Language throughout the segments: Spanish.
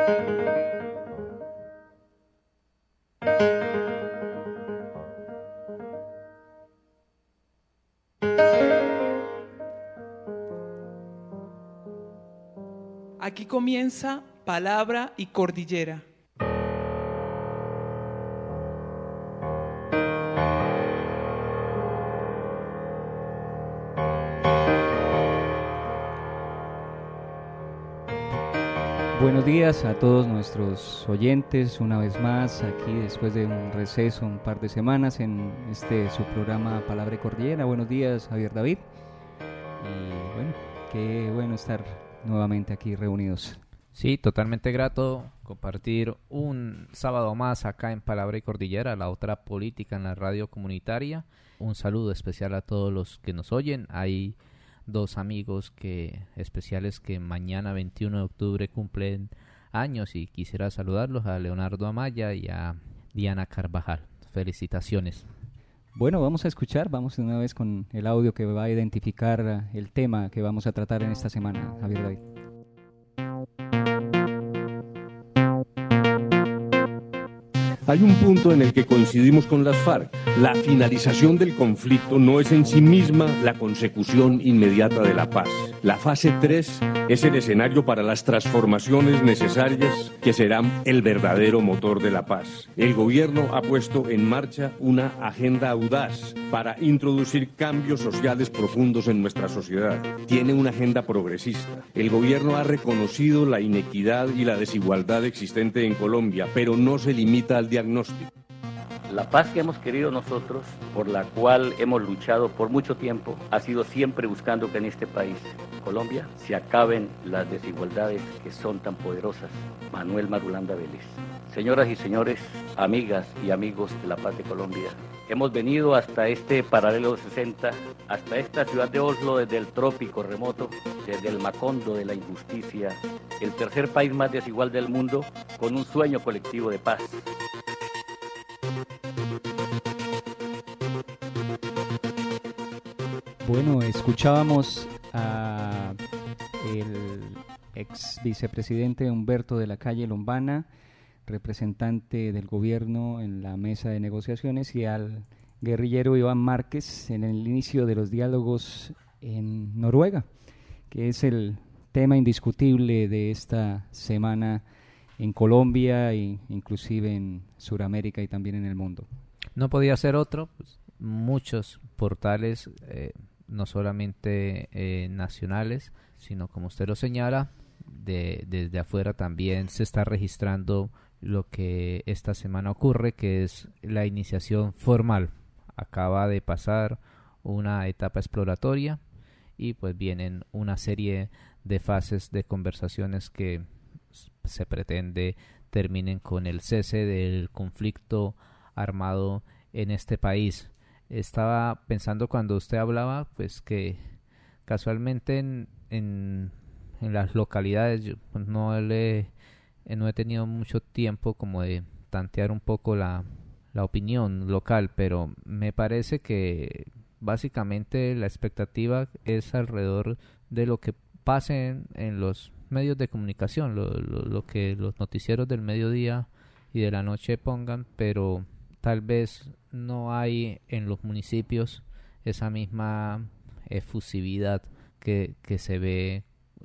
Aquí comienza Palabra y Cordillera. Buenos días a todos nuestros oyentes, una vez más aquí después de un receso, un par de semanas en su programa Palabra y Cordillera. Buenos días, Javier David, y bueno, qué bueno estar nuevamente aquí reunidos. Sí, totalmente grato compartir un sábado más acá en Palabra y Cordillera, la otra política en la radio comunitaria. Un saludo especial a todos los que nos oyen. Hay dos amigos especiales que mañana 21 de octubre cumplen años y quisiera saludarlos, a Leonardo Amaya y a Diana Carvajal. Felicitaciones. Bueno, vamos de una vez con el audio que va a identificar el tema que vamos a tratar en esta semana, Javier David. Hay un punto en el que coincidimos con las FARC. La finalización del conflicto no es en sí misma la consecución inmediata de la paz. La fase 3 es el escenario para las transformaciones necesarias que serán el verdadero motor de la paz. El gobierno ha puesto en marcha una agenda audaz para introducir cambios sociales profundos en nuestra sociedad. Tiene una agenda progresista. El gobierno ha reconocido la inequidad y la desigualdad existente en Colombia, pero no se limita al diagnóstico. La paz que hemos querido nosotros, por la cual hemos luchado por mucho tiempo, ha sido siempre buscando que en este país, Colombia, se acaben las desigualdades que son tan poderosas. Manuel Marulanda Vélez. Señoras y señores, amigas y amigos de la paz de Colombia, hemos venido hasta este paralelo 60, hasta esta ciudad de Oslo, desde el trópico remoto, desde el Macondo de la injusticia, el tercer país más desigual del mundo, con un sueño colectivo de paz. Bueno, escuchábamos a el ex vicepresidente Humberto de la Calle Lombana, representante del gobierno en la mesa de negociaciones, y al guerrillero Iván Márquez en el inicio de los diálogos en Noruega, que es el tema indiscutible de esta semana en Colombia e inclusive en Sudamérica y también en el mundo. No podía ser otro, pues, muchos portales, no solamente nacionales, sino como usted lo señala, desde afuera también se está registrando lo que esta semana ocurre, que es la iniciación formal. Acaba de pasar una etapa exploratoria y pues vienen una serie de fases de conversaciones que se pretende terminen con el cese del conflicto armado en este país. Estaba pensando cuando usted hablaba, pues que casualmente en las localidades yo pues, no he tenido mucho tiempo como de tantear un poco la opinión local, pero me parece que básicamente la expectativa es alrededor de lo que pase en los medios de comunicación, lo que los noticieros del mediodía y de la noche pongan, pero tal vez no hay en los municipios esa misma efusividad que se ve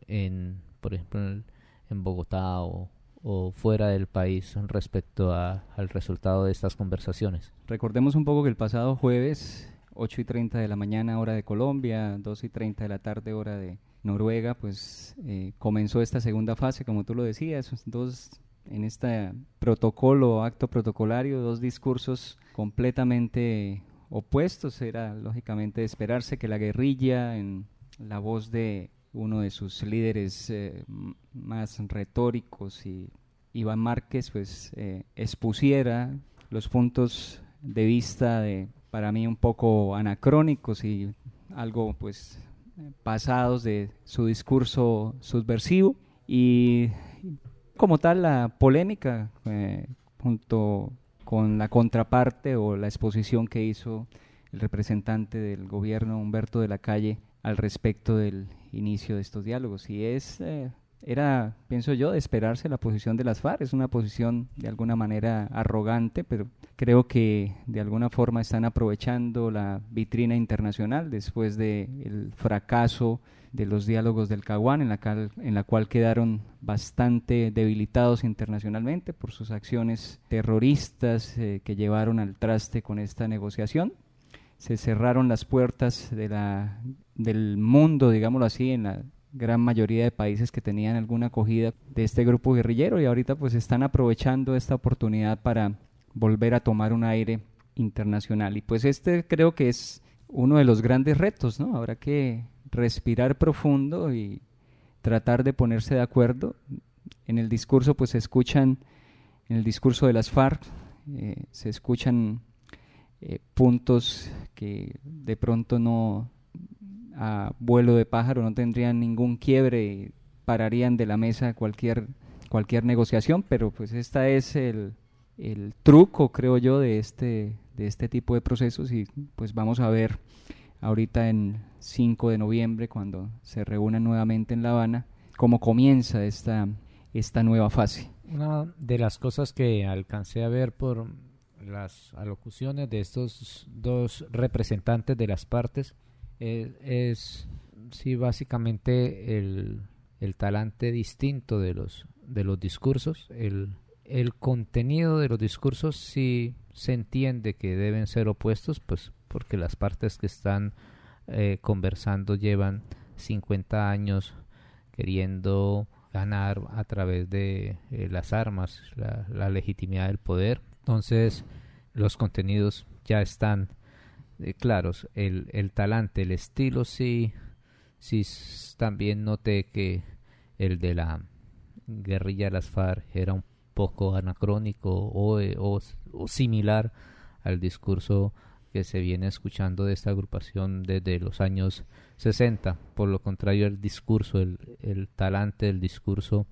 por ejemplo en Bogotá o fuera del país respecto al resultado de estas conversaciones. Recordemos un poco que el pasado jueves, 8:30 de la mañana hora de Colombia, 2:30 de la tarde hora de Noruega, pues comenzó esta segunda fase, como tú lo decías, en este acto protocolario, dos discursos completamente opuestos. Era lógicamente de esperarse que la guerrilla, en la voz de uno de sus líderes más retóricos, y Iván Márquez, pues expusiera los puntos de vista para mí un poco anacrónicos y algo pues pasados de su discurso subversivo, y como tal la polémica junto con la contraparte o la exposición que hizo el representante del gobierno Humberto de la Calle al respecto del inicio de estos diálogos. Y es era, pienso yo, de esperarse la posición de las FARC. Es una posición de alguna manera arrogante, pero creo que de alguna forma están aprovechando la vitrina internacional después del fracaso de los diálogos del Caguán, en la cual quedaron bastante debilitados internacionalmente por sus acciones terroristas que llevaron al traste con esta negociación. Se cerraron las puertas del mundo, digámoslo así, en la gran mayoría de países que tenían alguna acogida de este grupo guerrillero, y ahorita pues están aprovechando esta oportunidad para volver a tomar un aire internacional. Y pues este creo que es uno de los grandes retos, ¿no? Habrá que respirar profundo y tratar de ponerse de acuerdo. En el discurso pues en el discurso de las FARC se escuchan puntos que de pronto no, a vuelo de pájaro, no tendrían ningún quiebre y pararían de la mesa cualquier negociación, pero pues esta es el truco, creo yo, de este tipo de procesos, y pues vamos a ver ahorita en 5 de noviembre, cuando se reúnan nuevamente en La Habana, cómo comienza esta nueva fase. Una de las cosas que alcancé a ver por las alocuciones de estos dos representantes de las partes es sí, básicamente el talante distinto de los discursos. El contenido de los discursos sí se entiende que deben ser opuestos, pues porque las partes que están conversando llevan 50 años queriendo ganar a través de las armas la legitimidad del poder. Entonces los contenidos ya están claros. El talante, el estilo sí también noté que el de la guerrilla de las FARC era un poco anacrónico o similar al discurso que se viene escuchando de esta agrupación desde los años 60. Por lo contrario, el discurso, el talante del discurso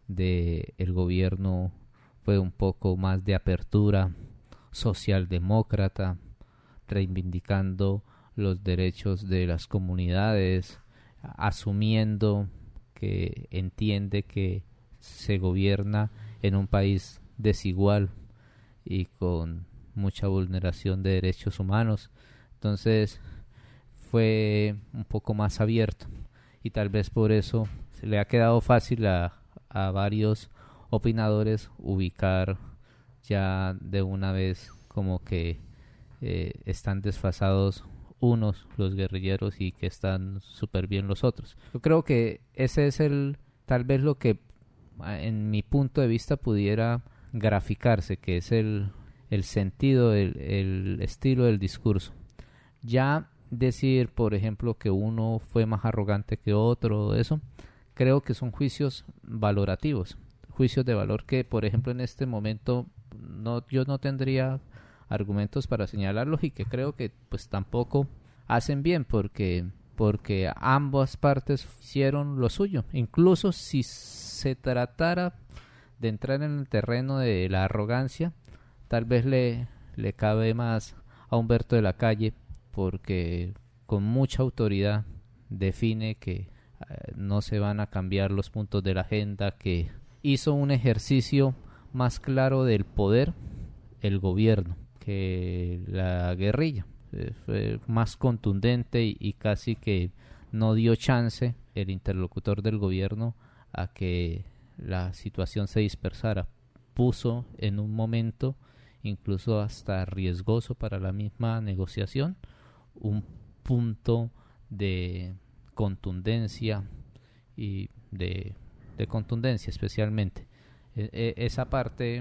del gobierno fue un poco más de apertura socialdemócrata, reivindicando los derechos de las comunidades, asumiendo que entiende que se gobierna en un país desigual y con mucha vulneración de derechos humanos. Entonces fue un poco más abierto, y tal vez por eso se le ha quedado fácil a varios opinadores ubicar ya de una vez como que están desfasados unos, los guerrilleros, y que están súper bien los otros. Yo creo que ese es tal vez lo que en mi punto de vista pudiera graficarse, que es el sentido, el estilo del discurso. Ya decir, por ejemplo, que uno fue más arrogante que otro, eso, creo que son juicios valorativos, juicios de valor que, por ejemplo, en este momento yo no tendría argumentos para señalarlos, y que creo que pues tampoco hacen bien, porque ambas partes hicieron lo suyo. Incluso si se tratara de entrar en el terreno de la arrogancia, tal vez le cabe más a Humberto de la Calle, porque con mucha autoridad define que no se van a cambiar los puntos de la agenda, que hizo un ejercicio más claro del poder el gobierno que la guerrilla. Fue más contundente y casi que no dio chance el interlocutor del gobierno a que la situación se dispersara. Puso en un momento, incluso hasta riesgoso para la misma negociación, un punto de contundencia, y de contundencia especialmente. Esa parte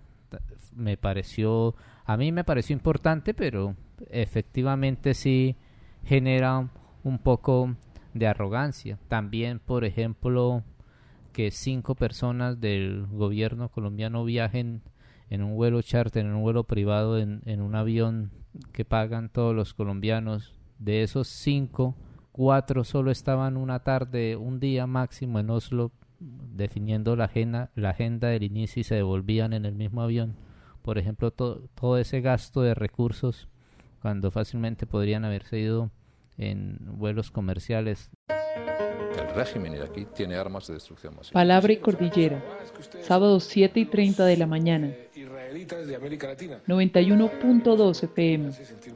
a mí me pareció importante, pero efectivamente sí genera un poco de arrogancia. También, por ejemplo, que 5 personas del gobierno colombiano viajen en un vuelo charter, en un vuelo privado, en un avión que pagan todos los colombianos. De esos 5, 4 solo estaban una tarde, un día máximo en Oslo, definiendo la agenda del inicio, y se devolvían en el mismo avión. Por ejemplo, todo ese gasto de recursos, cuando fácilmente podrían haberse ido en vuelos comerciales. El régimen iraquí tiene armas de destrucción masiva. Palabra y Cordillera, sábados 7:30 de la mañana. 91.2 FM.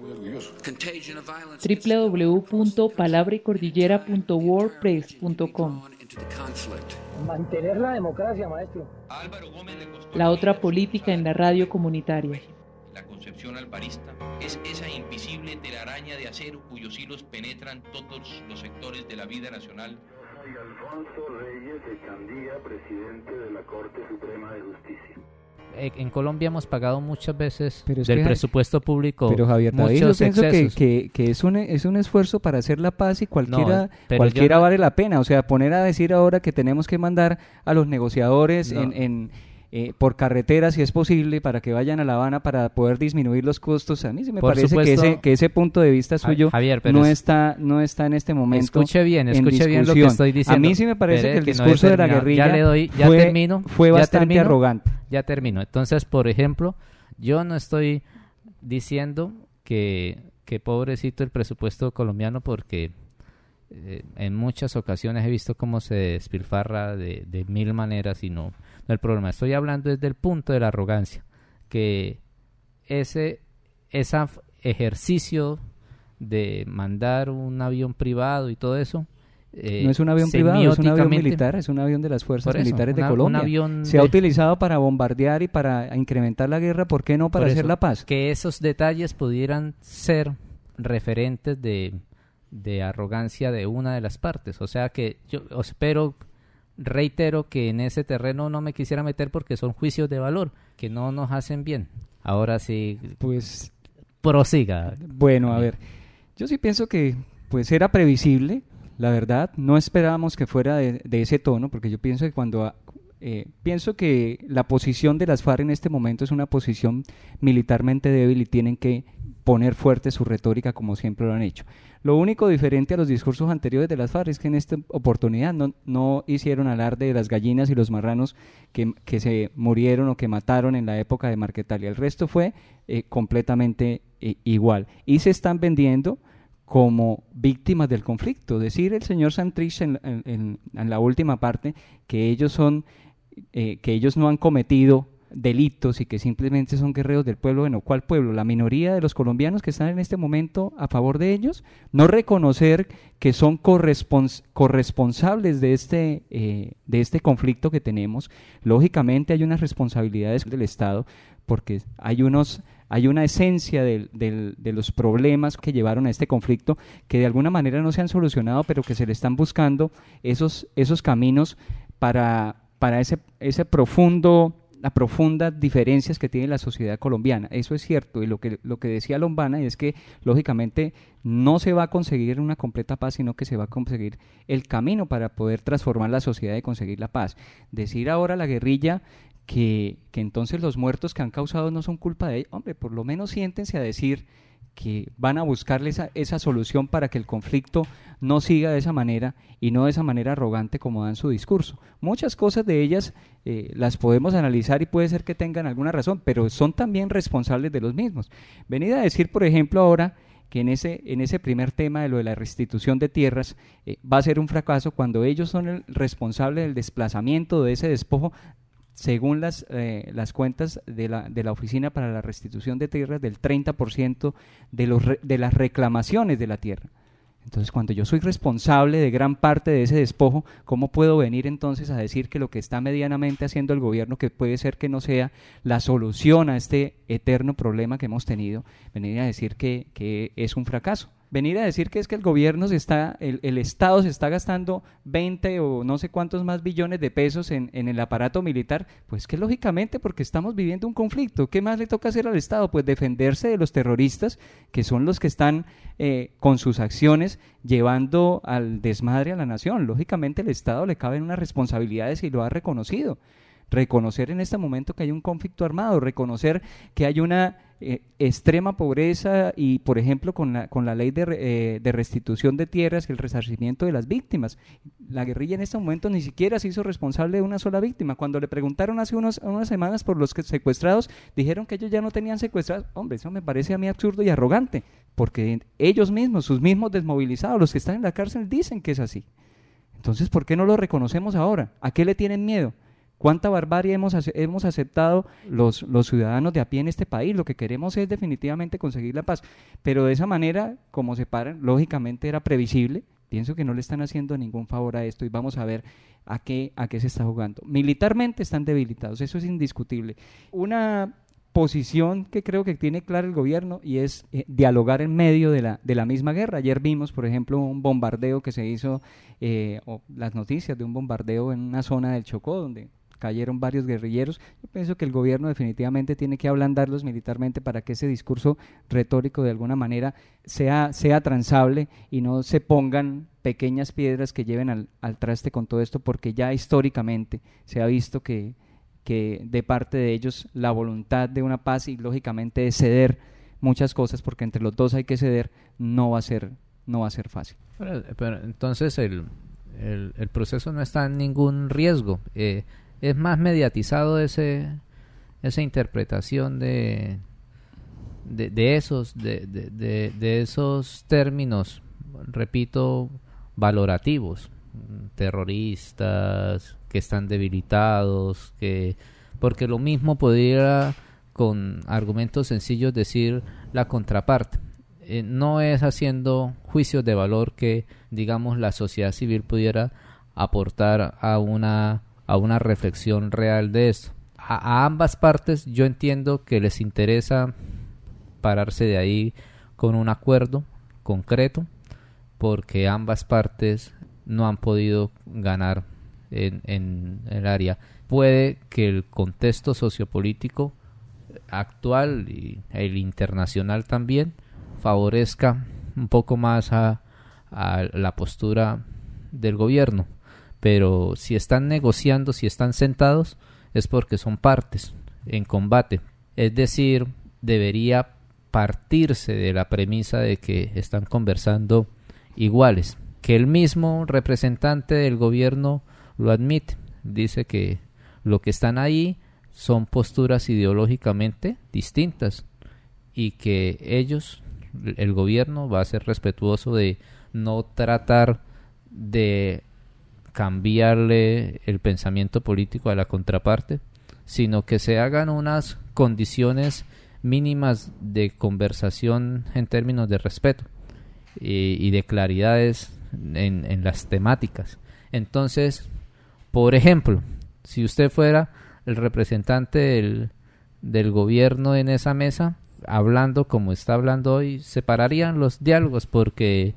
www.palabraycordillera.wordpress.com. Mantener la democracia, maestro. La otra política en la radio comunitaria. La concepción alvarista es esa invisible telaraña de acero cuyos hilos penetran todos los sectores de la vida nacional. Soy Alfonso Reyes Echandía, presidente de la Corte Suprema de Justicia. En Colombia hemos pagado muchas veces Pero es del que, presupuesto público pero Javier David, yo muchos pienso excesos. que es un esfuerzo para hacer la paz y cualquiera No, yo no- vale la pena. O sea, poner a decir ahora que tenemos que mandar a los negociadores No. por carretera, si es posible, para que vayan a La Habana para poder disminuir los costos. A mí sí me Por parece supuesto, que ese punto de vista suyo Javier, pero no está en este momento. Escuche bien en lo que discusión. estoy diciendo. A mí sí me parece Espere, que el que no he discurso de la terminado. guerrilla Ya le doy- ya termino, fue ya bastante termino. arrogante. Ya termino. Entonces, por ejemplo, yo no estoy diciendo que pobrecito el presupuesto colombiano, porque en muchas ocasiones he visto cómo se despilfarra de mil maneras y no el problema. Estoy hablando desde el punto de la arrogancia, que ese ejercicio de mandar un avión privado y todo eso, No es un avión privado, es un avión semióticamente- militar, es un avión de las fuerzas Por eso, militares de un Colombia. avión Se ha de- utilizado para bombardear y para incrementar la guerra, ¿por qué no para Por hacer eso, la paz? que esos detalles pudieran ser referentes de arrogancia de una de las partes. O sea que yo reitero que en ese terreno no me quisiera meter porque son juicios de valor que no nos hacen bien. Ahora sí, Pues prosiga. bueno, a ver, yo sí pienso que pues era previsible, la verdad, no esperábamos que fuera de ese tono, porque yo pienso que pienso que la posición de las FARC en este momento es una posición militarmente débil y tienen que poner fuerte su retórica como siempre lo han hecho. Lo único diferente a los discursos anteriores de las FARC es que en esta oportunidad no hicieron alarde de las gallinas y los marranos que se murieron o que mataron en la época de Marquetalia. El resto fue completamente igual. Y se están vendiendo como víctimas del conflicto. Decir el señor Santrich en la última parte que ellos no han cometido delitos y que simplemente son guerreros del pueblo. Bueno, ¿cuál pueblo? La minoría de los colombianos que están en este momento a favor de ellos. No reconocer que son corresponsables de este conflicto que tenemos. Lógicamente hay unas responsabilidades del Estado, porque hay una esencia de los problemas que llevaron a este conflicto que de alguna manera no se han solucionado, pero que se le están buscando esos caminos para ese las profundas diferencias que tiene la sociedad colombiana. Eso es cierto, y lo que decía Lombana es que lógicamente no se va a conseguir una completa paz, sino que se va a conseguir el camino para poder transformar la sociedad y conseguir la paz. Decir ahora a la guerrilla que entonces los muertos que han causado no son culpa de ellos, hombre, por lo menos siéntense a decir que van a buscarle esa solución para que el conflicto no siga de esa manera y no de esa manera arrogante como dan su discurso. Muchas cosas de ellas las podemos analizar y puede ser que tengan alguna razón, pero son también responsables de los mismos. Venir a decir, por ejemplo, ahora que en ese primer tema de lo de la restitución de tierras va a ser un fracaso cuando ellos son el responsable del desplazamiento de ese despojo, según las cuentas de la Oficina para la Restitución de Tierras, del 30% de las reclamaciones de la tierra. Entonces, cuando yo soy responsable de gran parte de ese despojo, ¿cómo puedo venir entonces a decir que lo que está medianamente haciendo el gobierno, que puede ser que no sea la solución a este eterno problema que hemos tenido, venir a decir que es un fracaso? Venir a decir que es que el gobierno el Estado se está gastando 20 o no sé cuántos más billones de pesos en el aparato militar, pues que lógicamente porque estamos viviendo un conflicto. ¿Qué más le toca hacer al Estado? Pues defenderse de los terroristas, que son los que están con sus acciones llevando al desmadre a la nación. Lógicamente el Estado le caben unas responsabilidades y lo ha reconocido. Reconocer en este momento que hay un conflicto armado, reconocer que hay una extrema pobreza y, por ejemplo, con la ley de restitución de tierras y el resarcimiento de las víctimas. La guerrilla en este momento ni siquiera se hizo responsable de una sola víctima. Cuando le preguntaron hace unas semanas por los secuestrados, dijeron que ellos ya no tenían secuestrados. Hombre, eso me parece a mí absurdo y arrogante. porque ellos mismos, sus mismos desmovilizados, los que están en la cárcel, dicen que es así. Entonces, ¿por qué no lo reconocemos ahora? ¿A qué le tienen miedo? ¿Cuánta barbarie hemos aceptado los ciudadanos de a pie en este país? Lo que queremos es definitivamente conseguir la paz, pero de esa manera, como se paran, lógicamente era previsible. Pienso que no le están haciendo ningún favor a esto y vamos a ver a qué se está jugando. Militarmente están debilitados, eso es indiscutible. Una posición que creo que tiene clara el gobierno y es dialogar en medio de la misma guerra. Ayer vimos, por ejemplo, un bombardeo que se hizo, o las noticias de un bombardeo en una zona del Chocó donde cayeron varios guerrilleros. Yo pienso que el gobierno definitivamente tiene que ablandarlos militarmente para que ese discurso retórico de alguna manera sea transable y no se pongan pequeñas piedras que lleven al traste con todo esto, porque ya históricamente se ha visto que de parte de ellos la voluntad de una paz y lógicamente de ceder muchas cosas, porque entre los dos hay que ceder, no va a ser fácil. Pero entonces el proceso no está en ningún riesgo. Es más mediatizado esa interpretación de esos términos, repito, valorativos, terroristas, que están debilitados, porque lo mismo podría con argumentos sencillos decir la contraparte. No es haciendo juicios de valor que, digamos, la sociedad civil pudiera aportar a una reflexión real de esto. A ambas partes yo entiendo que les interesa pararse de ahí con un acuerdo concreto, porque ambas partes no han podido ganar en el área. Puede que el contexto sociopolítico actual y el internacional también favorezca un poco más a la postura del gobierno, pero si están negociando, si están sentados, es porque son partes en combate. Es decir, debería partirse de la premisa de que están conversando iguales, que el mismo representante del gobierno lo admite, dice que lo que están ahí son posturas ideológicamente distintas y que ellos, el gobierno, va a ser respetuoso de no tratar de cambiarle el pensamiento político a la contraparte, sino que se hagan unas condiciones mínimas de conversación en términos de respeto y de claridades en las temáticas. Entonces, por ejemplo, si usted fuera el representante del gobierno en esa mesa, hablando como está hablando hoy, separarían los diálogos porque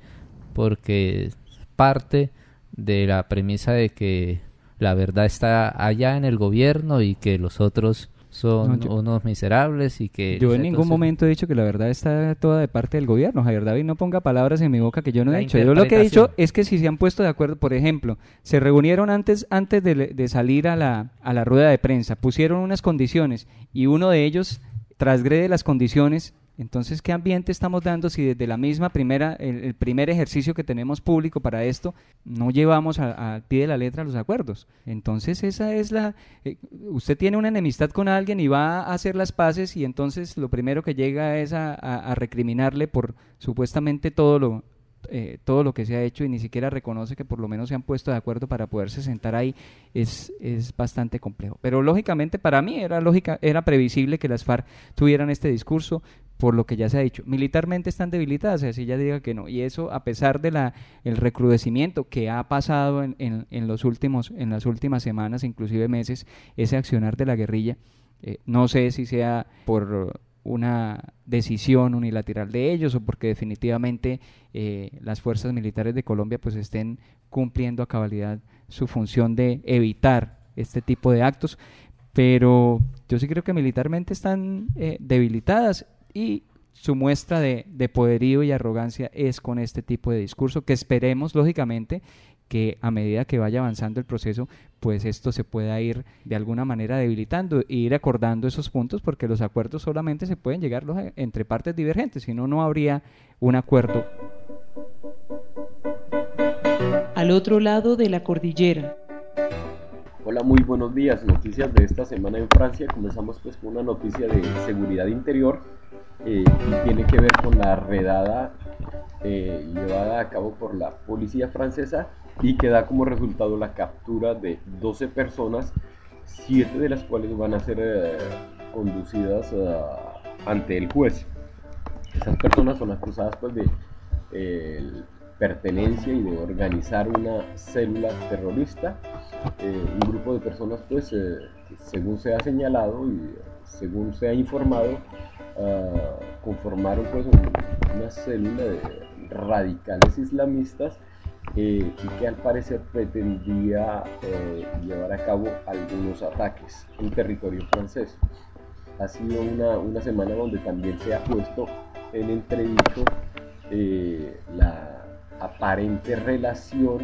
parte de la premisa de que la verdad está allá en el gobierno y que los otros son unos miserables y que... Yo en ningún momento he dicho que la verdad está toda de parte del gobierno, Javier David, no ponga palabras en mi boca que yo no he dicho. Yo lo que he dicho es que si se han puesto de acuerdo, por ejemplo, se reunieron antes de salir a la rueda de prensa, pusieron unas condiciones y uno de ellos transgrede las condiciones. Entonces, ¿qué ambiente estamos dando si desde la misma el primer ejercicio que tenemos público para esto no llevamos al pie de la letra los acuerdos? Entonces, esa es usted tiene una enemistad con alguien y va a hacer las paces y entonces lo primero que llega es a recriminarle por supuestamente todo lo que se ha hecho y ni siquiera reconoce que por lo menos se han puesto de acuerdo para poderse sentar ahí. Es bastante complejo. Pero lógicamente para mí era previsible que las FARC tuvieran este discurso por lo que ya se ha dicho. Militarmente están debilitadas, así ya diga que no. Y eso a pesar de el recrudecimiento que ha pasado en las últimas semanas, inclusive meses, ese accionar de la guerrilla, no sé si sea por una decisión unilateral de ellos o porque definitivamente las fuerzas militares de Colombia pues estén cumpliendo a cabalidad su función de evitar este tipo de actos, pero yo sí creo que militarmente están debilitadas y su muestra de poderío y arrogancia es con este tipo de discurso que esperemos lógicamente que a medida que vaya avanzando el proceso, pues esto se pueda ir de alguna manera debilitando e ir acordando esos puntos, porque los acuerdos solamente se pueden llegar entre partes divergentes, si no, no habría un acuerdo. Al otro lado de la cordillera. Hola, muy buenos días. Noticias de esta semana en Francia. Comenzamos pues con una noticia de seguridad interior. y tiene que ver con la redada llevada a cabo por la policía francesa y que da como resultado la captura de 12 personas, 7 de las cuales van a ser conducidas ante el juez. Esas personas son acusadas pues de pertenencia y de organizar una célula terrorista, un grupo de personas pues según se ha señalado y según se ha informado, conformaron pues una célula de radicales islamistas y que al parecer pretendía llevar a cabo algunos ataques en territorio francés. Ha sido una semana donde también se ha puesto en entredicho la aparente relación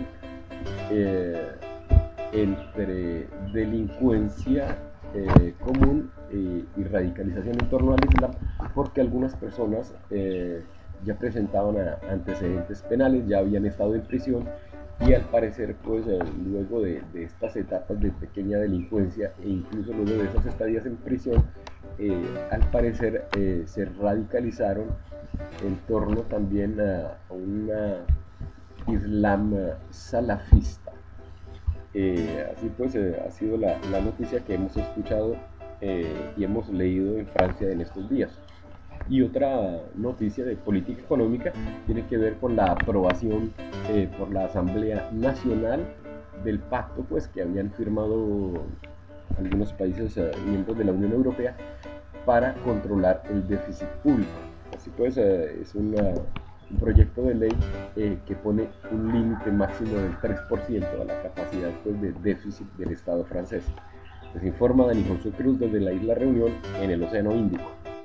entre delincuencia común y radicalización en torno al Islam, porque algunas personas ya presentaban antecedentes penales, ya habían estado en prisión y al parecer pues luego de estas etapas de pequeña delincuencia e incluso luego de esas estadías en prisión, al parecer se radicalizaron en torno también a una Islam salafista. Así pues ha sido la noticia que hemos escuchado y hemos leído en Francia en estos días. Y otra noticia de política económica tiene que ver con la aprobación por la Asamblea Nacional del pacto pues, que habían firmado algunos países miembros de la Unión Europea para controlar el déficit público. Así pues es un proyecto de ley que pone un límite máximo del 3% a la capacidad pues, de déficit del Estado francés. Les informa Dani José Cruz desde la isla Reunión en el Océano Índico.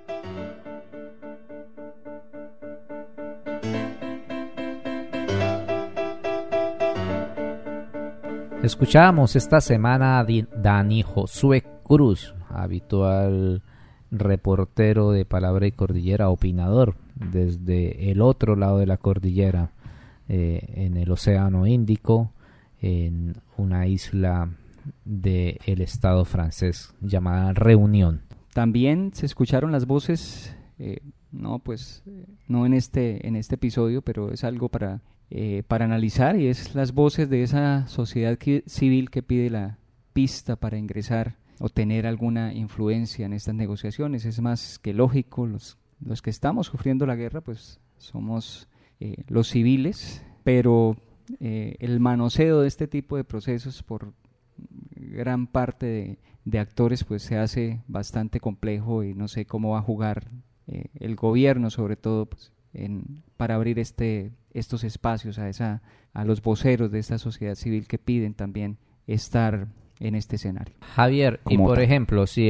Escuchamos esta semana a Dani Josué Cruz, habitual reportero de Palabra y Cordillera, opinador desde el otro lado de la cordillera, en el Océano Índico, en una isla del estado francés llamada Reunión. También se escucharon las voces, no en este episodio, pero es algo para analizar, y es las voces de esa sociedad civil que pide la pista para ingresar o tener alguna influencia en estas negociaciones. Es más que lógico, los que estamos sufriendo la guerra pues somos los civiles, pero el manoseo de este tipo de procesos por gran parte de actores pues se hace bastante complejo, y no sé cómo va a jugar el gobierno sobre todo pues, para abrir estos espacios a los voceros de esta sociedad civil que piden también estar en este escenario. Javier, y por ejemplo, si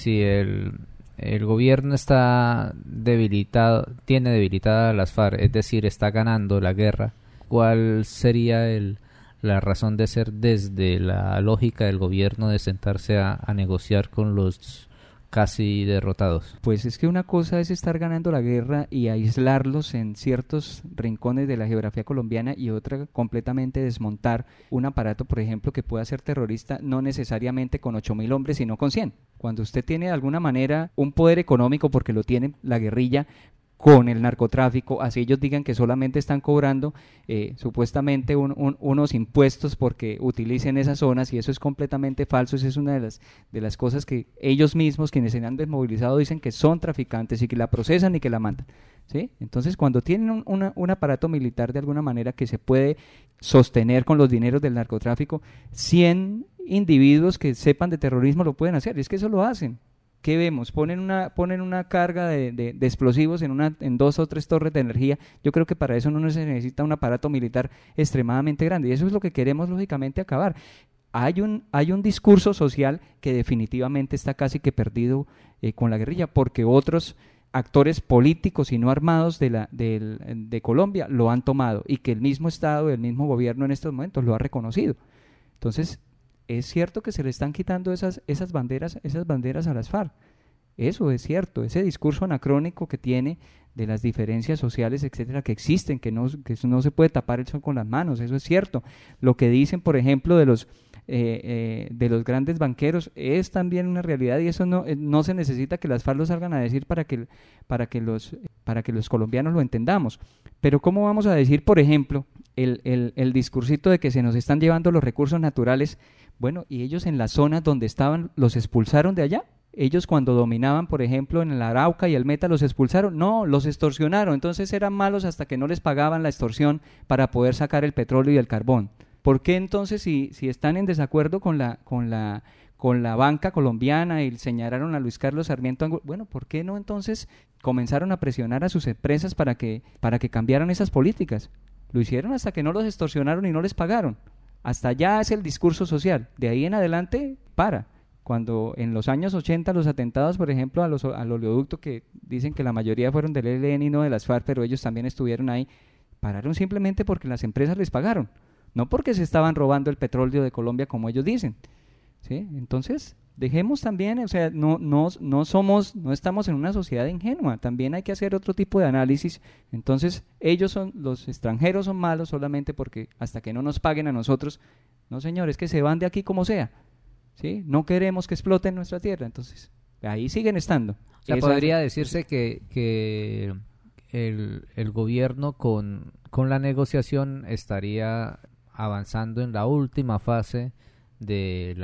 el gobierno está debilitado, tiene debilitada a las FARC, es decir, está ganando la guerra, ¿cuál sería la razón de ser desde la lógica del gobierno de sentarse a negociar con los casi derrotados? Pues es que una cosa es estar ganando la guerra y aislarlos en ciertos rincones de la geografía colombiana, y otra completamente desmontar un aparato, por ejemplo, que pueda ser terrorista, no necesariamente con 8.000 hombres, sino con 100. Cuando usted tiene de alguna manera un poder económico, porque lo tiene la guerrilla, con el narcotráfico, así ellos digan que solamente están cobrando supuestamente unos impuestos porque utilicen esas zonas, y eso es completamente falso. Esa es una de las cosas que ellos mismos, quienes se han desmovilizado, dicen que son traficantes y que la procesan y que la mandan, ¿sí? Entonces, cuando tienen un aparato militar de alguna manera que se puede sostener con los dineros del narcotráfico, 100 individuos que sepan de terrorismo lo pueden hacer, y es que eso lo hacen. ¿Qué vemos? Ponen una carga de explosivos en 2 o 3 torres de energía. Yo creo que para eso no se necesita un aparato militar extremadamente grande, y eso es lo que queremos lógicamente acabar. Hay un discurso social que definitivamente está casi que perdido con la guerrilla, porque otros actores políticos y no armados de Colombia lo han tomado, y que el mismo Estado, el mismo gobierno en estos momentos lo ha reconocido. Entonces, es cierto que se le están quitando esas banderas a las FARC, Eso es cierto, ese discurso anacrónico que tiene de las diferencias sociales, etcétera, que existen, que no se puede tapar el sol con las manos, eso es cierto. Lo que dicen, por ejemplo, de los grandes banqueros es también una realidad, y eso no se necesita que las FARC lo salgan a decir para que los colombianos lo entendamos. Pero ¿cómo vamos a decir, por ejemplo, el discursito de que se nos están llevando los recursos naturales? Bueno, y ellos en las zonas donde estaban los expulsaron de allá. Ellos cuando dominaban, por ejemplo, en el Arauca y el Meta, los expulsaron. No, los extorsionaron. Entonces eran malos hasta que no les pagaban la extorsión para poder sacar el petróleo y el carbón. ¿Por qué entonces, si están en desacuerdo con la banca colombiana y señalaron a Luis Carlos Sarmiento Angulo, bueno, ¿por qué no entonces comenzaron a presionar a sus empresas para que cambiaran esas políticas? Lo hicieron hasta que no los extorsionaron y no les pagaron. Hasta allá es el discurso social. De ahí en adelante, Cuando en los años 80 los atentados, por ejemplo, al oleoducto, que dicen que la mayoría fueron del ELN y no de las FARC, pero ellos también estuvieron ahí, pararon simplemente porque las empresas les pagaron, no porque se estaban robando el petróleo de Colombia como ellos dicen, ¿sí? Entonces, dejemos también, o sea, no estamos en una sociedad ingenua, también hay que hacer otro tipo de análisis. Entonces, los extranjeros son malos solamente porque hasta que no nos paguen a nosotros, no señores, que se van de aquí como sea. ¿Sí? No queremos que exploten nuestra tierra, entonces ahí siguen estando. O sea, podría decirse que el gobierno con la negociación estaría avanzando en la última fase de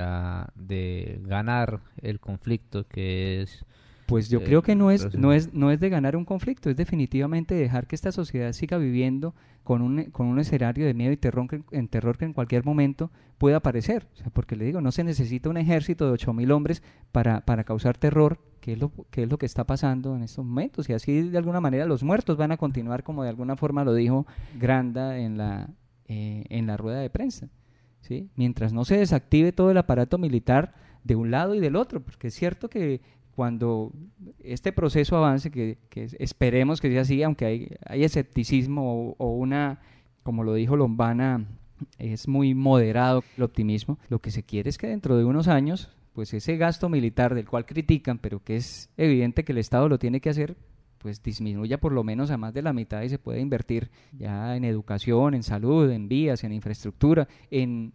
ganar el conflicto, que es... Pues yo creo que no es de ganar un conflicto, es definitivamente dejar que esta sociedad siga viviendo con un escenario de miedo y terror que en cualquier momento pueda aparecer. O sea, porque le digo, no se necesita un ejército de 8.000 hombres para causar terror, que es lo que está pasando en estos momentos. Y así de alguna manera los muertos van a continuar, como de alguna forma lo dijo Granda en la rueda de prensa, ¿sí? Mientras no se desactive todo el aparato militar de un lado y del otro, porque es cierto que cuando este proceso avance, que esperemos que sea así, aunque hay escepticismo o una, como lo dijo Lombana, es muy moderado el optimismo, lo que se quiere es que dentro de unos años, pues ese gasto militar del cual critican, pero que es evidente que el Estado lo tiene que hacer, pues disminuya por lo menos a más de la mitad y se puede invertir ya en educación, en salud, en vías, en infraestructura, en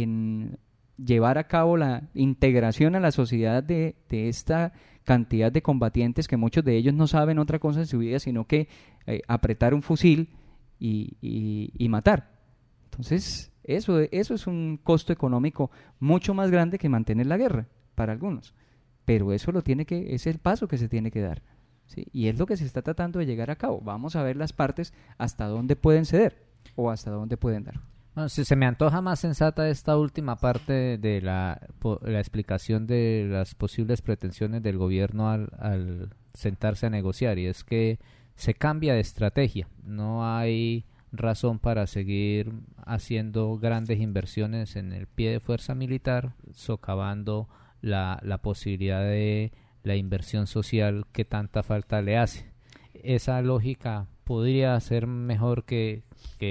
llevar a cabo la integración a la sociedad de esta cantidad de combatientes, que muchos de ellos no saben otra cosa en su vida sino que apretar un fusil y matar. Entonces eso es un costo económico mucho más grande que mantener la guerra para algunos, pero es el paso que se tiene que dar, ¿sí? Y es lo que se está tratando de llegar a cabo. Vamos a ver las partes hasta dónde pueden ceder o hasta dónde pueden dar. Bueno, se me antoja más sensata esta última parte de la explicación de las posibles pretensiones del gobierno al sentarse a negociar, y es que se cambia de estrategia. No hay razón para seguir haciendo grandes inversiones en el pie de fuerza militar, socavando la posibilidad de la inversión social que tanta falta le hace. Esa lógica podría ser mejor que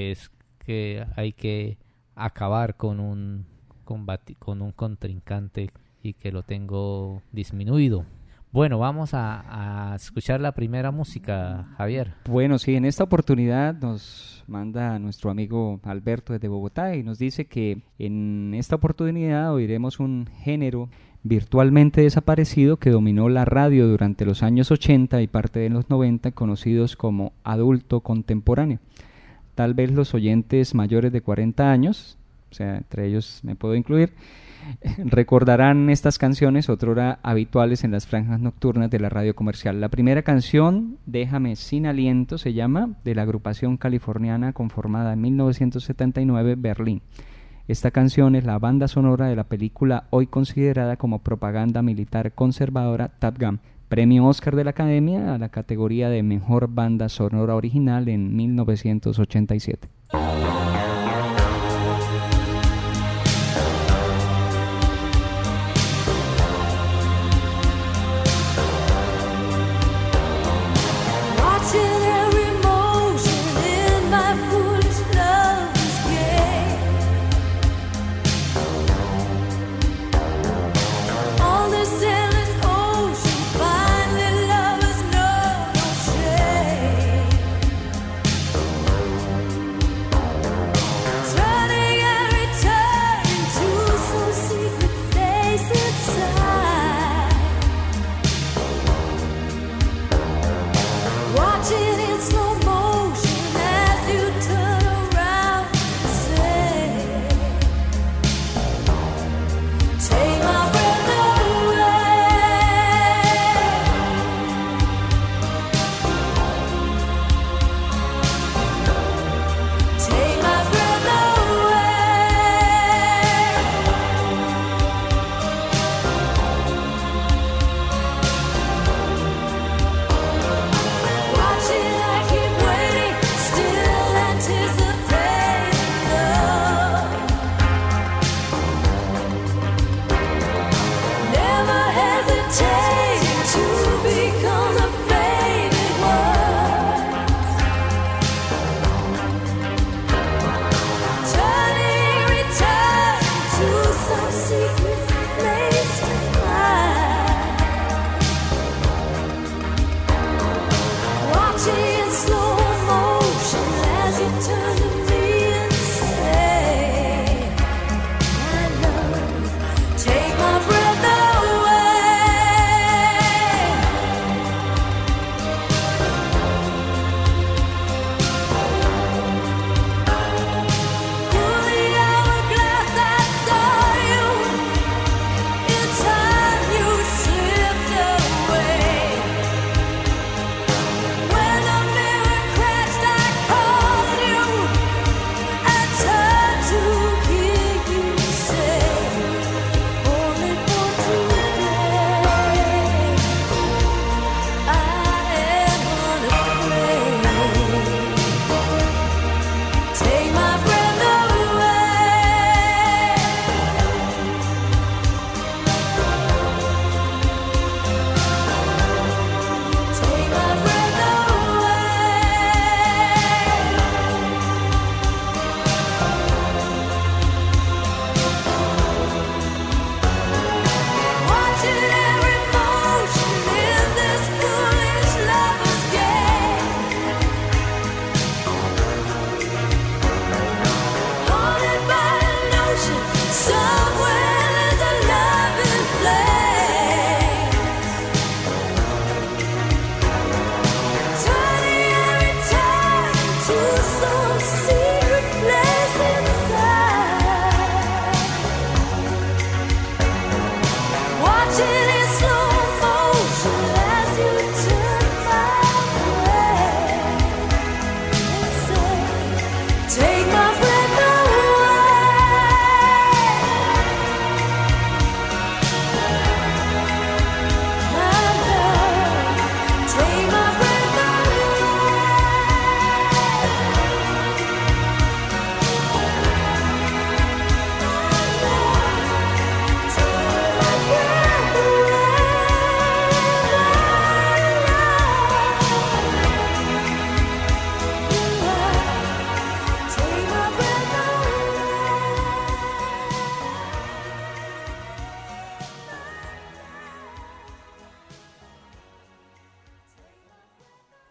hay que acabar con un contrincante y que lo tengo disminuido. Bueno, vamos a escuchar la primera música, Javier. Bueno, sí, en esta oportunidad nos manda nuestro amigo Alberto desde Bogotá y nos dice que en esta oportunidad oiremos un género virtualmente desaparecido que dominó la radio durante los años 80 y parte de los 90, conocidos como adulto contemporáneo. Tal vez los oyentes mayores de 40 años, o sea, entre ellos me puedo incluir, recordarán estas canciones otrora habituales en las franjas nocturnas de la radio comercial. La primera canción, Déjame sin aliento, se llama, de la agrupación californiana conformada en 1979, Berlín. Esta canción es la banda sonora de la película hoy considerada como propaganda militar conservadora Top Gun, premio Oscar de la Academia a la categoría de Mejor Banda Sonora Original en 1987. All this endless ocean fire.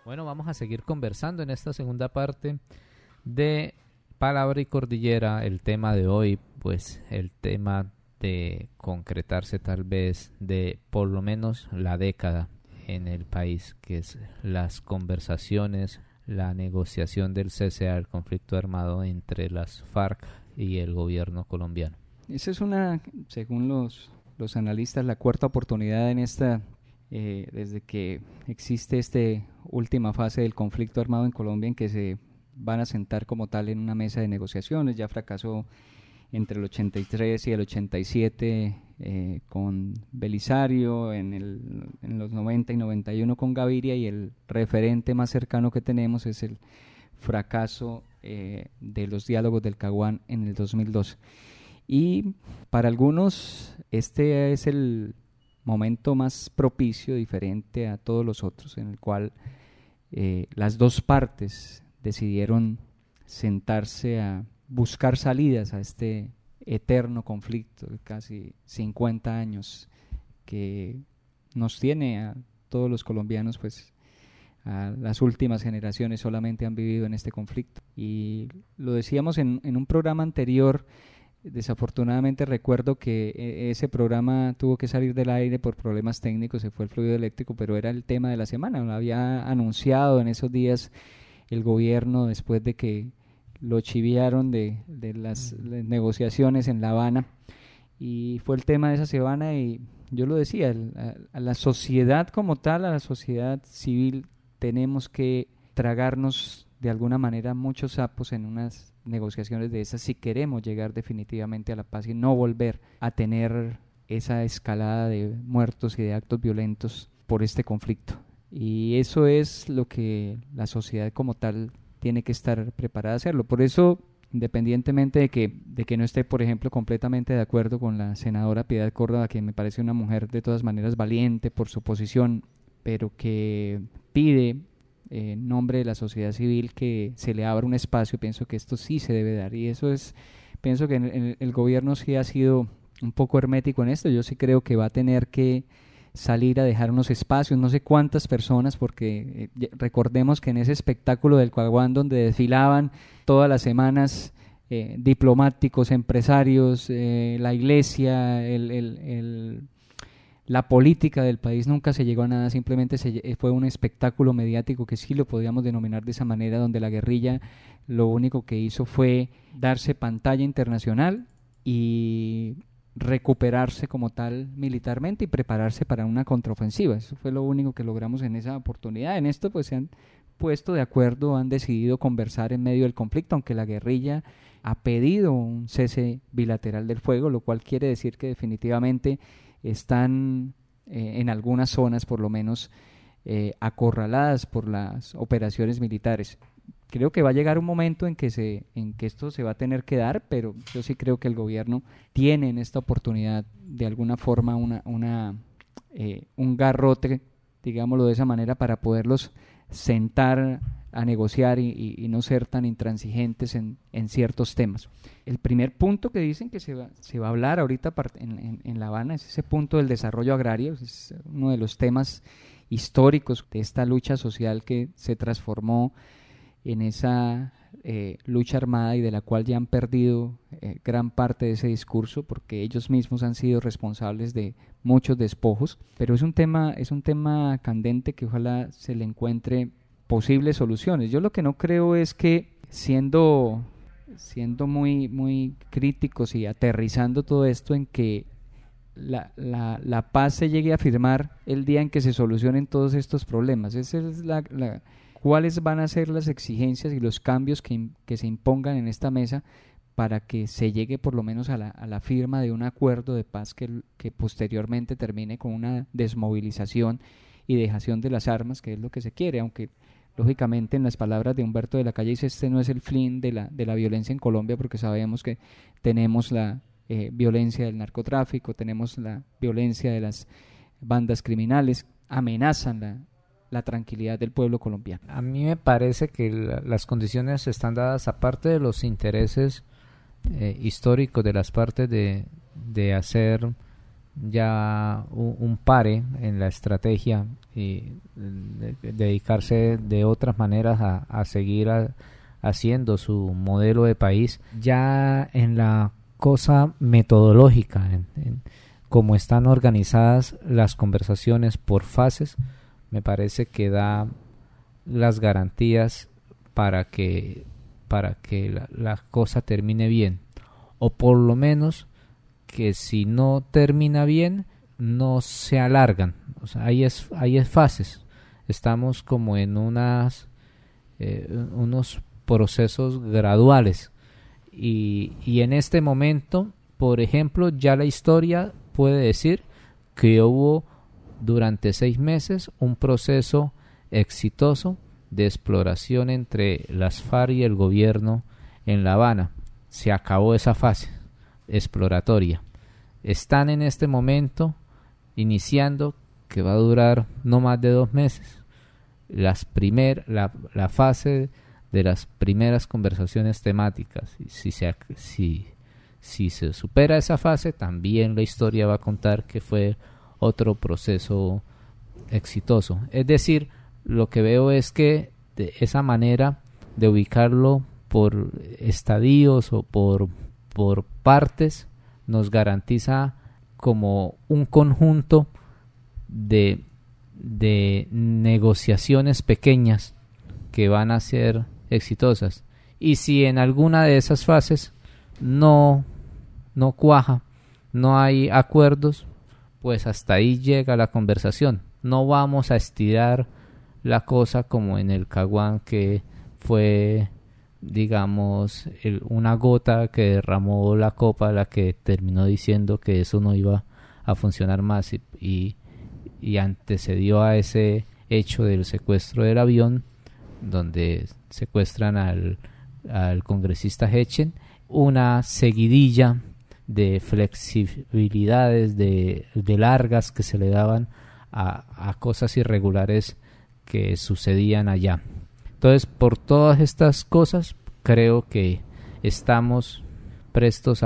Bueno, vamos a seguir conversando en esta segunda parte de Palabra y Cordillera. El tema de hoy, pues el tema de concretarse tal vez de por lo menos la década en el país, que es las conversaciones, la negociación del cese al conflicto armado entre las FARC y el gobierno colombiano. Esa es según los analistas, la cuarta oportunidad en esta, desde que existe esta última fase del conflicto armado en Colombia, en que se van a sentar como tal en una mesa de negociaciones. Ya fracasó entre el 83 y el 87 con Belisario, en los 90 y 91 con Gaviria, y el referente más cercano que tenemos es el fracaso de los diálogos del Caguán en el 2002. Y para algunos este es el momento más propicio, diferente a todos los otros, en el cual las dos partes decidieron sentarse a buscar salidas a este eterno conflicto de casi 50 años que nos tiene a todos los colombianos, pues a las últimas generaciones solamente han vivido en este conflicto. Y lo decíamos en un programa anterior. Desafortunadamente recuerdo que ese programa tuvo que salir del aire por problemas técnicos, se fue el fluido eléctrico, pero era el tema de la semana. Lo había anunciado en esos días el gobierno después de que lo chiviaron de las negociaciones en La Habana, y fue el tema de esa semana. Y yo lo decía, a la sociedad como tal, a la sociedad civil, tenemos que tragarnos de alguna manera muchos sapos en unas negociaciones de esas si queremos llegar definitivamente a la paz y no volver a tener esa escalada de muertos y de actos violentos por este conflicto. Y eso es lo que la sociedad como tal tiene que estar preparada a hacerlo. Por eso, independientemente de que no esté, por ejemplo, completamente de acuerdo con la senadora Piedad Córdoba, que me parece una mujer de todas maneras valiente por su posición, pero que pide en nombre de la sociedad civil que se le abra un espacio, pienso que esto sí se debe dar. Y eso es, pienso que el gobierno sí ha sido un poco hermético en esto. Yo sí creo que va a tener que salir a dejar unos espacios, no sé cuántas personas, porque recordemos que en ese espectáculo del Caguán, donde desfilaban todas las semanas diplomáticos, empresarios, la iglesia, la política del país, nunca se llegó a nada, simplemente fue un espectáculo mediático, que sí lo podríamos denominar de esa manera, donde la guerrilla lo único que hizo fue darse pantalla internacional y recuperarse como tal militarmente y prepararse para una contraofensiva. Eso fue lo único que logramos en esa oportunidad. En esto pues se han puesto de acuerdo, han decidido conversar en medio del conflicto, aunque la guerrilla ha pedido un cese bilateral del fuego, lo cual quiere decir que definitivamente están en algunas zonas por lo menos acorraladas por las operaciones militares. Creo que va a llegar un momento en que esto se va a tener que dar, pero yo sí creo que el gobierno tiene en esta oportunidad de alguna forma un garrote, digámoslo de esa manera, para poderlos sentar a negociar y no ser tan intransigentes en ciertos temas. El primer punto que dicen que se va a hablar ahorita en La Habana es ese punto del desarrollo agrario. Es uno de los temas históricos de esta lucha social que se transformó en esa lucha armada y de la cual ya han perdido gran parte de ese discurso, porque ellos mismos han sido responsables de muchos despojos. Pero es un tema candente que ojalá se le encuentre posibles soluciones. Yo lo que no creo es que siendo muy, muy críticos y aterrizando todo esto en que la paz se llegue a firmar el día en que se solucionen todos estos problemas. Esa es cuáles van a ser las exigencias y los cambios que se impongan en esta mesa para que se llegue por lo menos a la firma de un acuerdo de paz que posteriormente termine con una desmovilización y dejación de las armas, que es lo que se quiere, aunque lógicamente en las palabras de Humberto de la Calle dice: este no es el fin de la violencia en Colombia, porque sabemos que tenemos la violencia del narcotráfico, tenemos la violencia de las bandas criminales, amenazan la tranquilidad del pueblo colombiano. A mí me parece que las condiciones están dadas, aparte de los intereses históricos de las partes de hacer ya un pare en la estrategia y dedicarse de otras maneras a seguir haciendo su modelo de país, ya en la cosa metodológica, en cómo están organizadas las conversaciones por fases, me parece que da las garantías para que la cosa termine bien, o por lo menos que si no termina bien no se alargan. O sea, hay fases, estamos como en unos procesos graduales y en este momento, por ejemplo, ya la historia puede decir que hubo durante 6 meses un proceso exitoso de exploración entre las FARC y el gobierno en La Habana. Se acabó esa fase exploratoria. Están en este momento iniciando, que va a durar no más de 2 meses, la fase de las primeras conversaciones temáticas. Si se supera esa fase, también la historia va a contar que fue otro proceso exitoso. Es decir, lo que veo es que de esa manera de ubicarlo por estadios o por partes nos garantiza como un conjunto de negociaciones pequeñas que van a ser exitosas. Y si en alguna de esas fases no cuaja, no hay acuerdos, pues hasta ahí llega la conversación. No vamos a estirar la cosa como en el Caguán, que fue, digamos, una gota que derramó la copa, la que terminó diciendo que eso no iba a funcionar más y antecedió a ese hecho del secuestro del avión, donde secuestran al congresista Hechen, una seguidilla de flexibilidades, de largas que se le daban a cosas irregulares que sucedían allá. Entonces, por todas estas cosas, creo que estamos prestos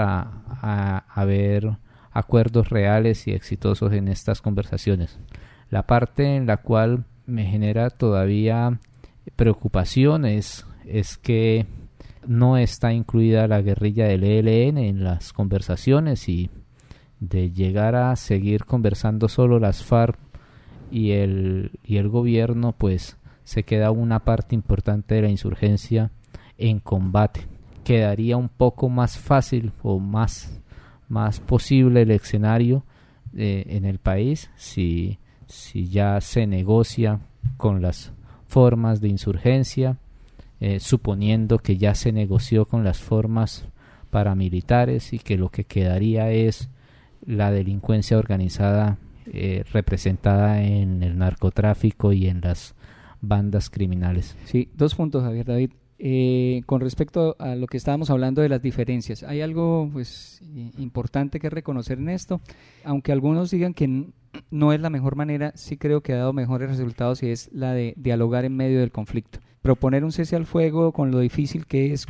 a ver acuerdos reales y exitosos en estas conversaciones. La parte en la cual me genera todavía preocupación es que no está incluida la guerrilla del ELN en las conversaciones, y de llegar a seguir conversando solo las FARC y el gobierno, pues se queda una parte importante de la insurgencia en combate. Quedaría un poco más fácil o más posible el escenario en el país si ya se negocia con las formas de insurgencia, suponiendo que ya se negoció con las formas paramilitares y que lo que quedaría es la delincuencia organizada representada en el narcotráfico y en las bandas criminales. Sí, 2 puntos, Javier David. Con respecto a lo que estábamos hablando de las diferencias, hay algo pues importante que reconocer en esto. Aunque algunos digan que no es la mejor manera, sí creo que ha dado mejores resultados, y es la de dialogar en medio del conflicto. Proponer un cese al fuego, con lo difícil que es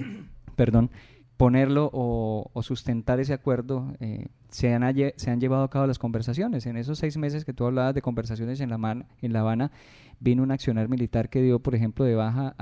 ponerlo o sustentar ese acuerdo, se han llevado a cabo las conversaciones. En esos 6 meses que tú hablabas de conversaciones en La Habana, vino un accionar militar que dio, por ejemplo, de baja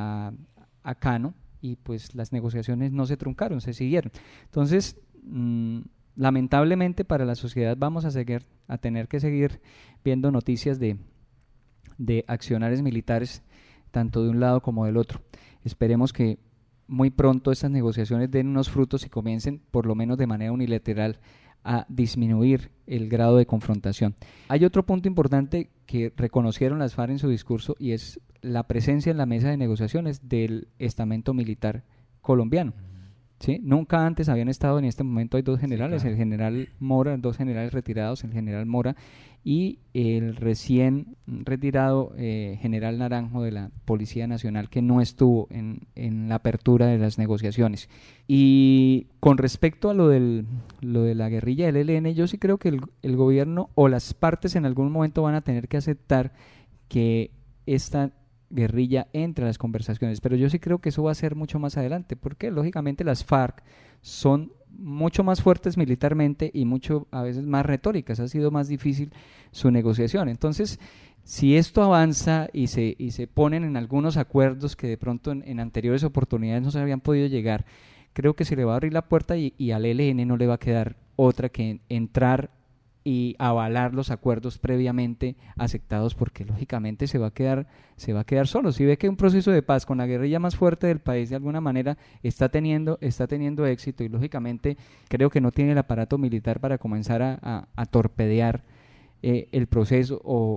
a Cano, y pues las negociaciones no se truncaron, se siguieron. Entonces, lamentablemente para la sociedad vamos a tener que seguir viendo noticias de accionares militares, tanto de un lado como del otro. Esperemos que muy pronto estas negociaciones den unos frutos y comiencen, por lo menos de manera unilateral, a disminuir el grado de confrontación. Hay otro punto importante que reconocieron las FARC en su discurso, y es la presencia en la mesa de negociaciones del estamento militar colombiano. ¿Sí? Nunca antes habían estado. En este momento hay 2 generales, sí, claro. El general Mora, 2 generales retirados, el general Mora y el recién retirado general Naranjo de la Policía Nacional, que no estuvo en la apertura de las negociaciones. Y con respecto a lo de la guerrilla del ELN, yo sí creo que el gobierno o las partes en algún momento van a tener que aceptar que esta guerrilla entre las conversaciones, pero yo sí creo que eso va a ser mucho más adelante, porque lógicamente las FARC son mucho más fuertes militarmente y mucho a veces más retóricas, ha sido más difícil su negociación. Entonces, si esto avanza y se ponen en algunos acuerdos que de pronto en anteriores oportunidades no se habían podido llegar, creo que se le va a abrir la puerta y al ELN no le va a quedar otra que entrar y avalar los acuerdos previamente aceptados, porque lógicamente se va a quedar solo. Si ve que un proceso de paz con la guerrilla más fuerte del país de alguna manera está teniendo éxito, y lógicamente creo que no tiene el aparato militar para comenzar a torpedear el proceso,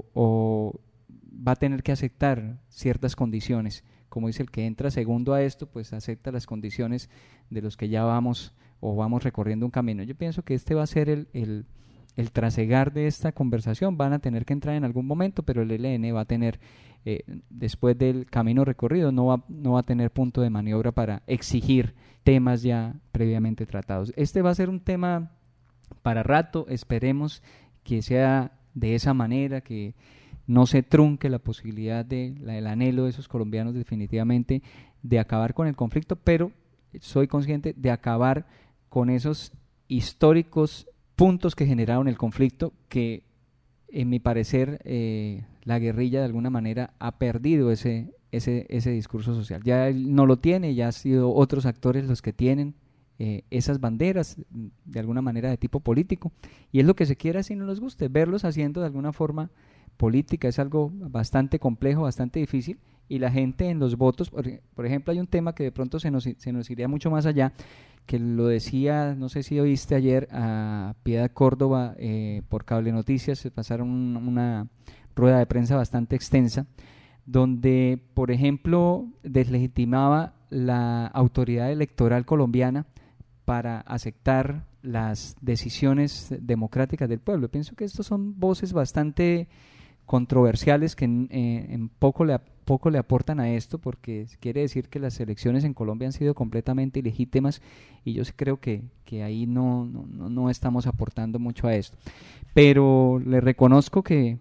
o va a tener que aceptar ciertas condiciones. Como dice, el que entra segundo a esto, pues acepta las condiciones de los que ya vamos recorriendo un camino. Yo pienso que este va a ser el trasegar de esta conversación. Van a tener que entrar en algún momento, pero el ELN va a tener, después del camino recorrido, no va a tener punto de maniobra para exigir temas ya previamente tratados. Este va a ser un tema para rato. Esperemos que sea de esa manera, que no se trunque la posibilidad el anhelo de esos colombianos definitivamente de acabar con el conflicto, pero soy consciente de acabar con esos históricos puntos que generaron el conflicto, que en mi parecer la guerrilla de alguna manera ha perdido ese discurso social. Ya no lo tiene, ya han sido otros actores los que tienen esas banderas de alguna manera de tipo político, y es lo que se quiere, así no les guste, verlos haciendo de alguna forma política. Es algo bastante complejo, bastante difícil, y la gente en los votos, por ejemplo, hay un tema que de pronto se nos iría mucho más allá, que lo decía, no sé si oíste ayer a Piedad Córdoba por Cable Noticias, se pasaron una rueda de prensa bastante extensa, donde, por ejemplo, deslegitimaba la autoridad electoral colombiana para aceptar las decisiones democráticas del pueblo. Pienso que estos son voces bastante controversiales que en poco le aportan a esto, porque quiere decir que las elecciones en Colombia han sido completamente ilegítimas, y yo sí creo que ahí no estamos aportando mucho a esto. Pero le reconozco que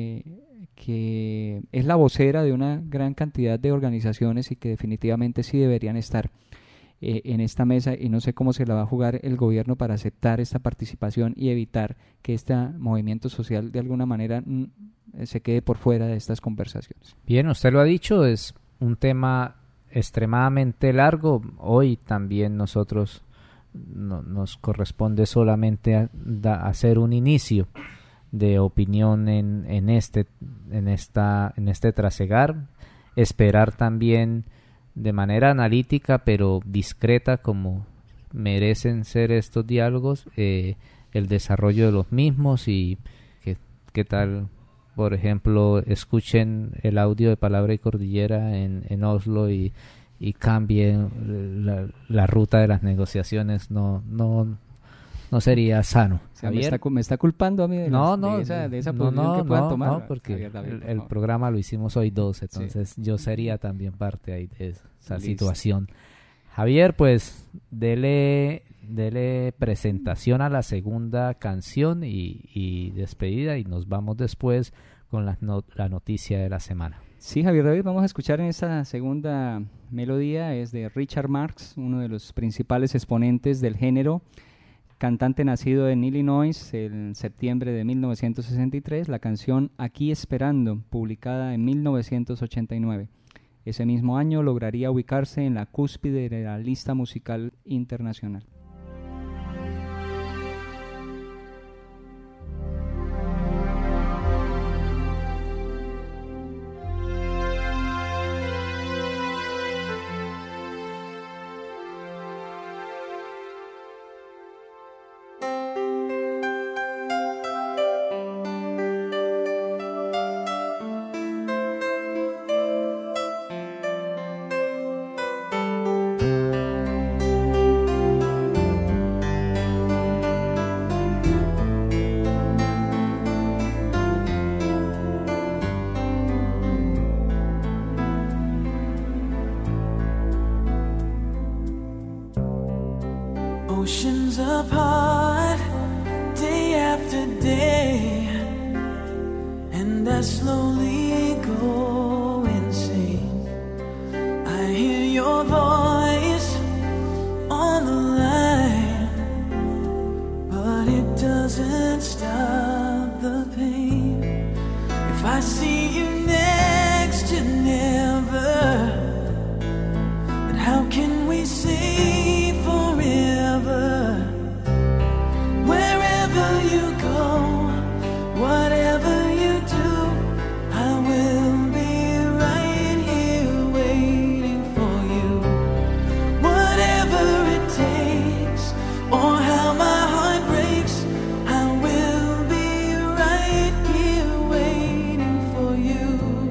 es la vocera de una gran cantidad de organizaciones y que definitivamente sí deberían estar en esta mesa, y no sé cómo se la va a jugar el gobierno para aceptar esta participación y evitar que este movimiento social de alguna manera se quede por fuera de estas conversaciones. Bien, usted lo ha dicho, es un tema extremadamente largo. Hoy también nosotros nos corresponde solamente hacer un inicio de opinión en este trasegar, esperar también de manera analítica pero discreta, como merecen ser estos diálogos, el desarrollo de los mismos, y qué tal, por ejemplo, escuchen el audio de Palabra y Cordillera en Oslo y cambien la ruta de las negociaciones. No sería sano. O sea, me está culpando a mí de esa posición que puedan tomar. No, porque el programa lo hicimos hoy 12, entonces sí, yo sería también parte ahí de esa situación. Javier, pues dele presentación a la segunda canción y despedida, y nos vamos después con la noticia de la semana. Sí, Javier David, vamos a escuchar en esta segunda melodía, es de Richard Marx, uno de los principales exponentes del género, cantante nacido en Illinois en septiembre de 1963, la canción Aquí Esperando, publicada en 1989. Ese mismo año lograría ubicarse en la cúspide de la lista musical internacional. Oceans apart, day after day, and I slowly go insane. I see you next to never, then how can we say forever? Wherever you go, whatever you do, I will be right here waiting for you. Whatever it takes, or how my heart breaks, I will be right here waiting for you.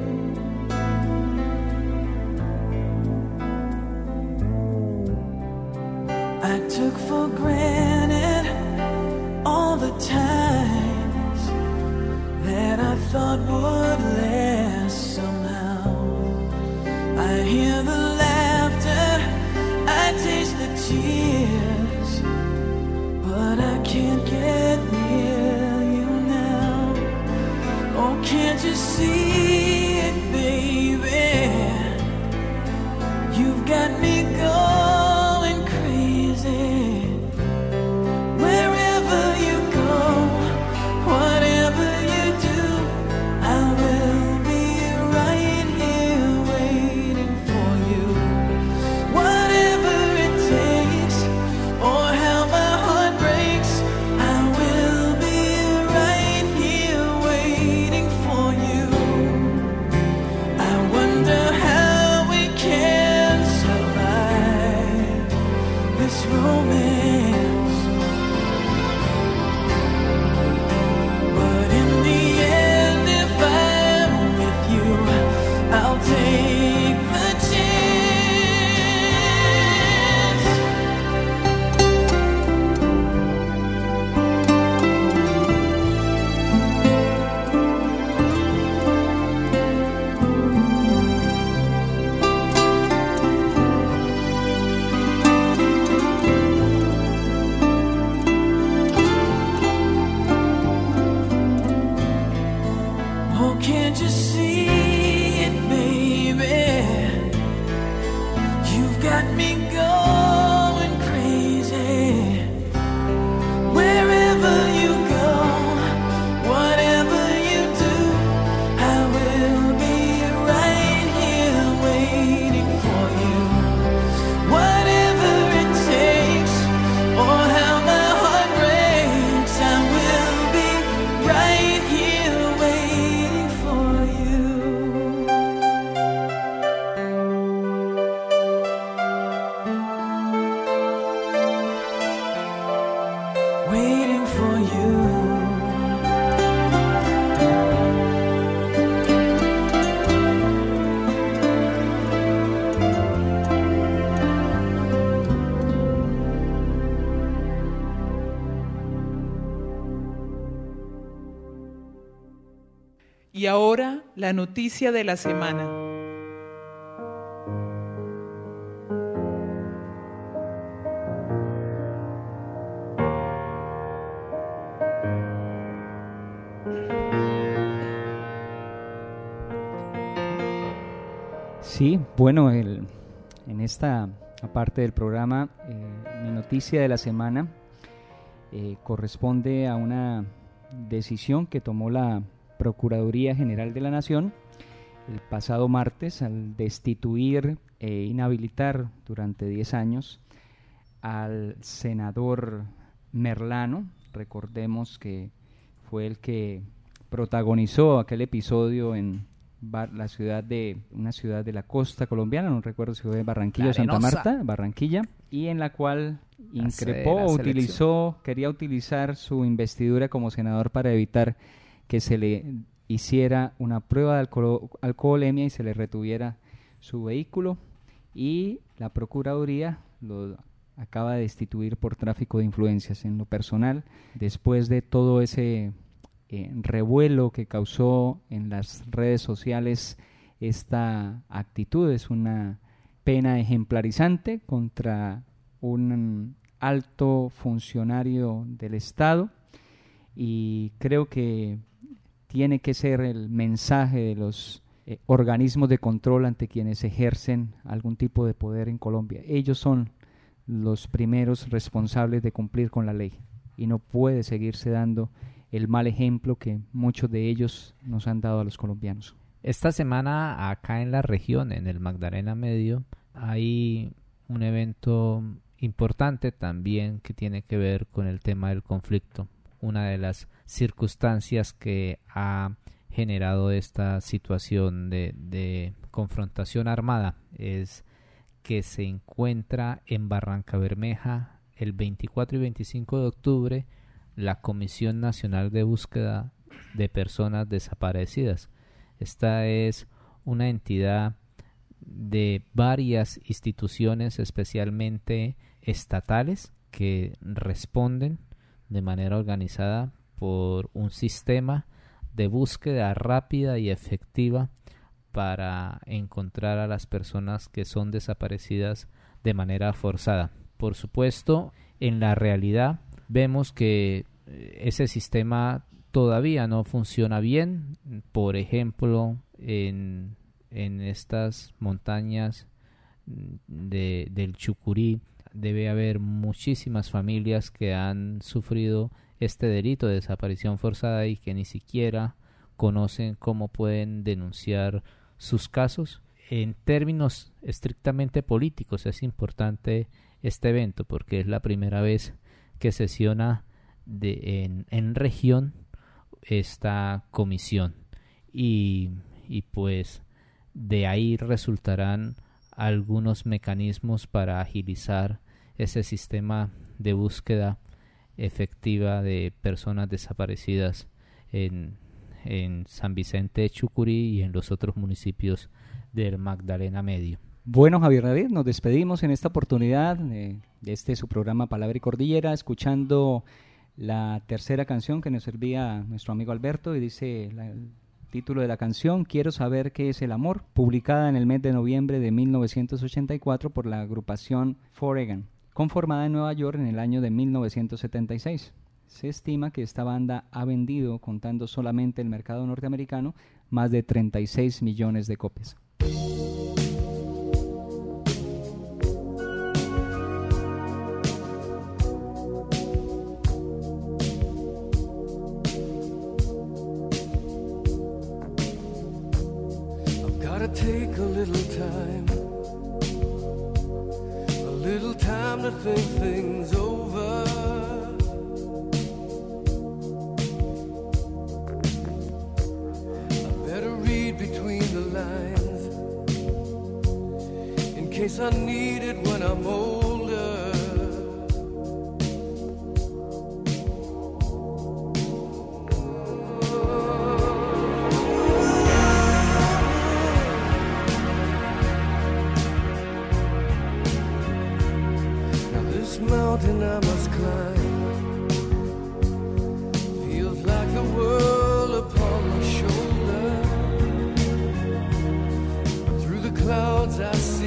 I took for granted all the times that I thought would last somehow. I hear the laughter, I taste the tears, but I can't get near you now. Oh, can't you see it, baby? You've got me going crazy. Wherever you go, whatever you do, I will be right here waiting for you. Whatever it takes, or how my heart breaks, I will be right here waiting for you. I wonder how we can survive this romance, but in the end, if I'm with you, I'll take the chance. Oh, can't you see it, baby? You've got me going crazy. Wherever you go, whatever you do, I will be right here waiting for you. Whatever it takes, or how my heart breaks, I will be right here waiting for you. Waiting for you. Y ahora la noticia de la semana. Sí, bueno, en esta parte del programa, mi noticia de la semana corresponde a una decisión que tomó la Procuraduría General de la Nación el pasado martes al destituir e inhabilitar durante 10 años al senador Merlano. Recordemos que fue el que protagonizó aquel episodio en una ciudad de la costa colombiana, no recuerdo si fue Barranquilla o Santa Marta, Barranquilla, y en la cual quería utilizar su investidura como senador para evitar que se le hiciera una prueba de alcoholemia y se le retuviera su vehículo, y la Procuraduría lo acaba de destituir por tráfico de influencias. En lo personal, después de todo ese revuelo que causó en las redes sociales esta actitud, es una pena ejemplarizante contra un alto funcionario del Estado, y creo que tiene que ser el mensaje de los organismos de control ante quienes ejercen algún tipo de poder en Colombia. Ellos son los primeros responsables de cumplir con la ley, y no puede seguirse dando el mal ejemplo que muchos de ellos nos han dado a los colombianos. Esta semana acá en la región, en el Magdalena Medio, hay un evento importante también que tiene que ver con el tema del conflicto. Una de las circunstancias que ha generado esta situación de confrontación armada es que se encuentra en Barrancabermeja el 24 y 25 de octubre la Comisión Nacional de Búsqueda de Personas Desaparecidas. Esta es una entidad de varias instituciones, especialmente estatales, que responden de manera organizada por un sistema de búsqueda rápida y efectiva para encontrar a las personas que son desaparecidas de manera forzada. Por supuesto, en la realidad vemos que ese sistema todavía no funciona bien. Por ejemplo, en estas montañas del Chucurí debe haber muchísimas familias que han sufrido este delito de desaparición forzada y que ni siquiera conocen cómo pueden denunciar sus casos. En términos estrictamente políticos es importante este evento porque es la primera vez que sesiona en región esta comisión y pues de ahí resultarán algunos mecanismos para agilizar ese sistema de búsqueda efectiva de personas desaparecidas en San Vicente de Chucurí y en los otros municipios del Magdalena Medio. Bueno, Javier David, nos despedimos en esta oportunidad de este su programa Palabra y Cordillera, escuchando la tercera canción que nos servía nuestro amigo Alberto, y dice el título de la canción, Quiero saber qué es el amor, publicada en el mes de noviembre de 1984 por la agrupación Foreign, conformada en Nueva York en el año de 1976. Se estima que esta banda ha vendido, contando solamente el mercado norteamericano, más de 36 millones de copias. Take a little time to think things over. I better read between the lines in case I need it when I'm older. Mountain I must climb feels like the world upon my shoulder. Through the clouds I see